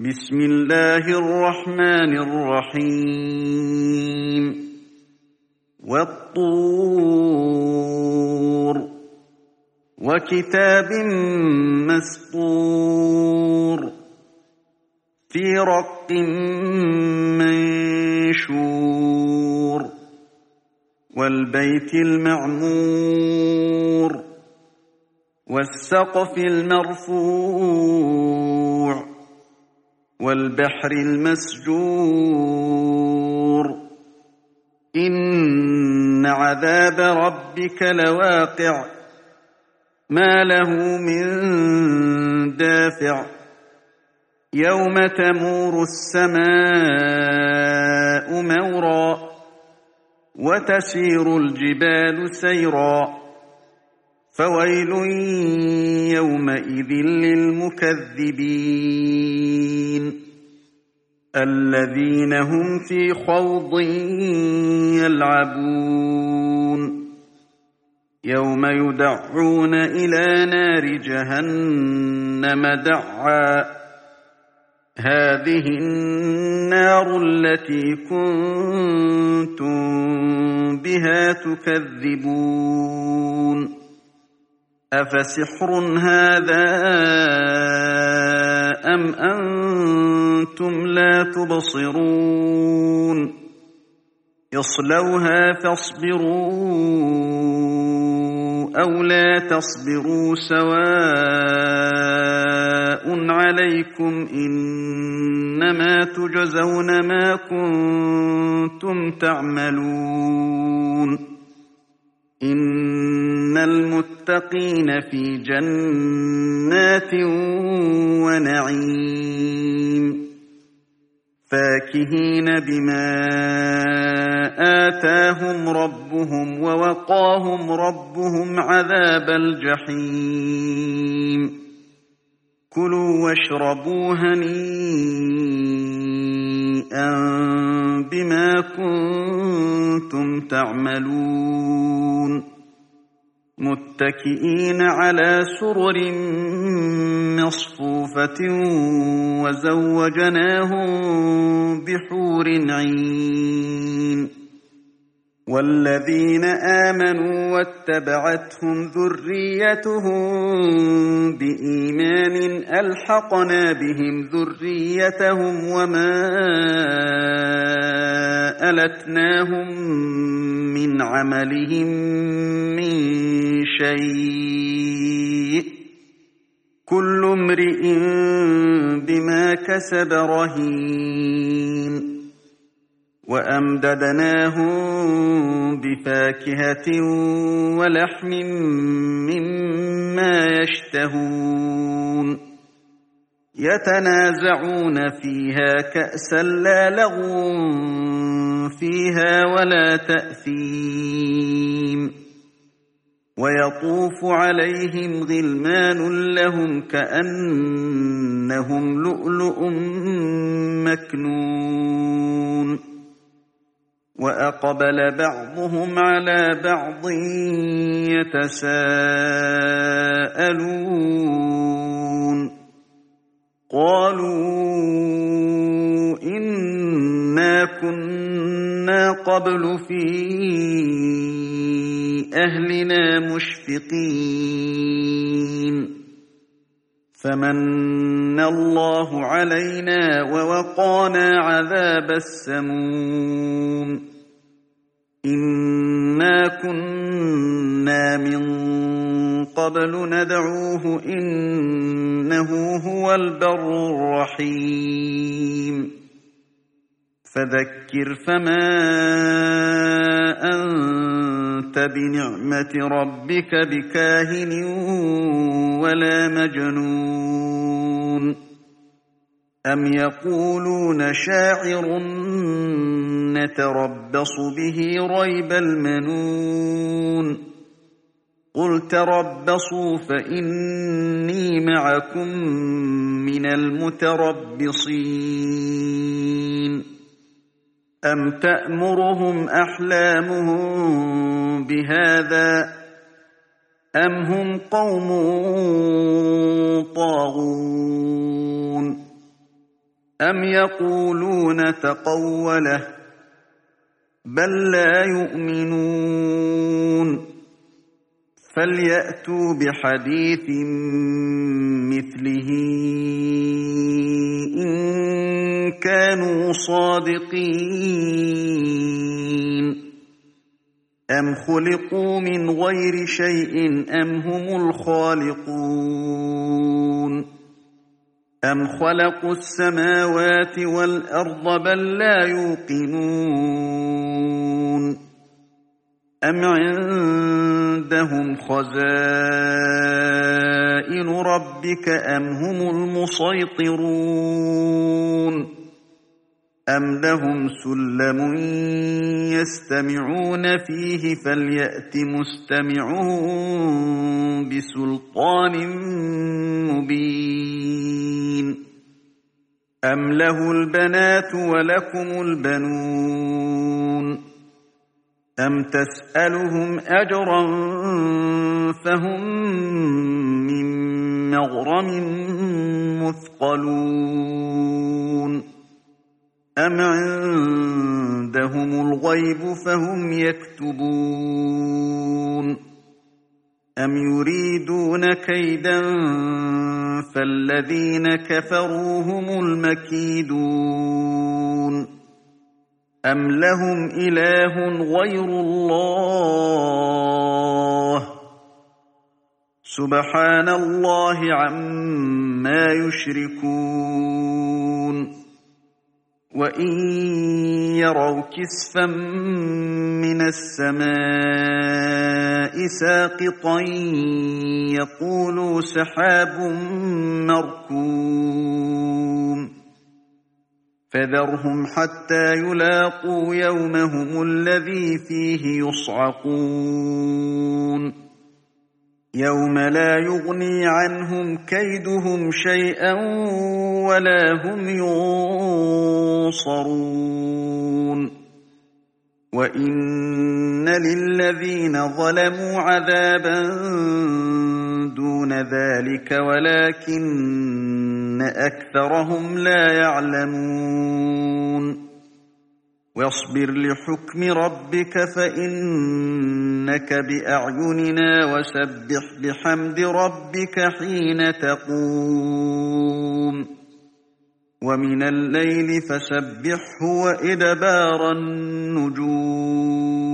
بسم الله الرحمن الرحيم والطور وكتاب مسطور في رق منشور والبيت المعمور والسقف المرفوع والبحر المسجور إن عذاب ربك لواقع ما له من دافع يوم تمور السماء مورا وتسير الجبال سيرا فويل يومئذ للمكذبين الذين هم في خوض يلعبون يوم يدعون إلى نار جهنم دعا هذه النار التي كنتم بها تكذبون أفسحر هذا أم أنتم لا تبصرون اصلوها فاصبروا أو لا تصبروا سواء عليكم إنما تجزون ما كنتم تعملون إن المتقين في جنات ونعيم فاكهين بما آتاهم ربهم ووقاهم ربهم عذاب الجحيم كلوا واشربوا هنيئا بما كنتم تعملون متكئين على سرر مصفوفة وزوجناهم بحور عين والذين آمنوا واتبعتهم ذريتهم بإيمان ألحقنا بهم ذريتهم وما ألتناهم من عملهم من شيء كل امرئ بما كسب رهين وأمددناهم بفاكهة ولحم مما يشتهون يتنازعون فيها كأسا لا لغو فيها ولا تأثيم ويطوف عليهم غلمان لهم كأنهم لؤلؤ مكنون وأقبل بعضهم على بعض يتساءلون قالوا إنا كنا قبل في أهلنا مشفقين فمن الله علينا ووقانا عذاب السموم إنا كنا من قبل ندعوه إنه هو البر الرحيم فذكر فما أنت بنعمة ربك بكاهن ولا مجنون أم يقولون شاعر نتربص به ريب المنون قل تربصوا فإني معكم من المتربصين أم تأمرهم أحلامهم بهذا أم هم قوم طاغون أم يقولون تقوله بل لا يؤمنون فليأتوا بحديث مثله إن كانوا صادقين أم خلقوا من غير شيء أم هم الخالقون أم خلقوا السماوات والأرض بل لا يوقنون أم عندهم خزائن ربك أم هم المسيطرون أم لهم سلم يستمعون فيه فليأت مستمعون بسلطان مبين أم له البنات ولكم البنون أم تسألهم أجرا فهم من مغرم مثقلون أم عندهم الغيب فهم يكتبون أم يريدون كيدا فالذين كفروا هم المكيدون أم لهم إله غير الله سبحان الله عما يشركون وإن يروا كسفا من السماء ساقطا يقولوا سحاب مركوم فذرهم حتى يلاقوا يومهم الذي فيه يصعقون يوم لا يغني عنهم كيدهم شيئا ولا هم ينصرون وإن للذين ظلموا عذابا دون ذلك ولكن أكثرهم لا يعلمون واصبر لحكم ربك فإنك بأعيننا وسبح بحمد ربك حين تقوم ومن الليل فسبحه وإدبار النجوم